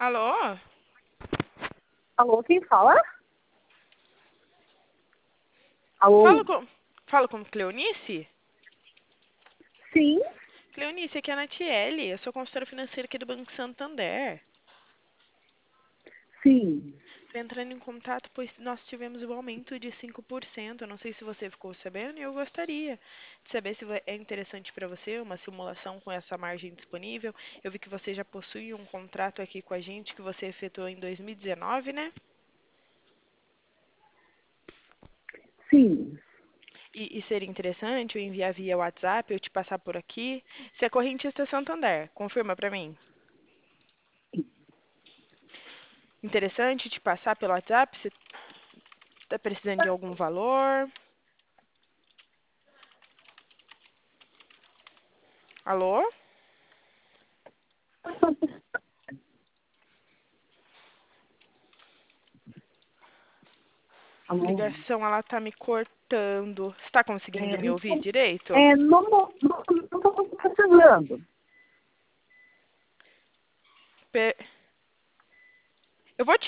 Alô? Alô, quem fala? Alô? Falo com Cleonice? Sim, Cleonice, aqui é a Natiele. Eu sou consultora financeira aqui do Banco Santander. sim. Estou entrando em contato, pois nós tivemos um aumento de 5%. Eu não sei se você ficou sabendo e eu gostaria de saber se é interessante para você uma simulação com essa margem disponível. Eu vi que você já possui um contrato aqui com a gente que você efetuou em 2019, né? Sim. E seria interessante eu enviar via WhatsApp, eu te passar por aqui. Se é correntista Santander, confirma para mim. Interessante te passar pelo WhatsApp? Você está precisando de algum valor? Alô? Alô? Ligação, ela tá me cortando. Você está conseguindo me ouvir direito? Não estou precisando. Eu vou te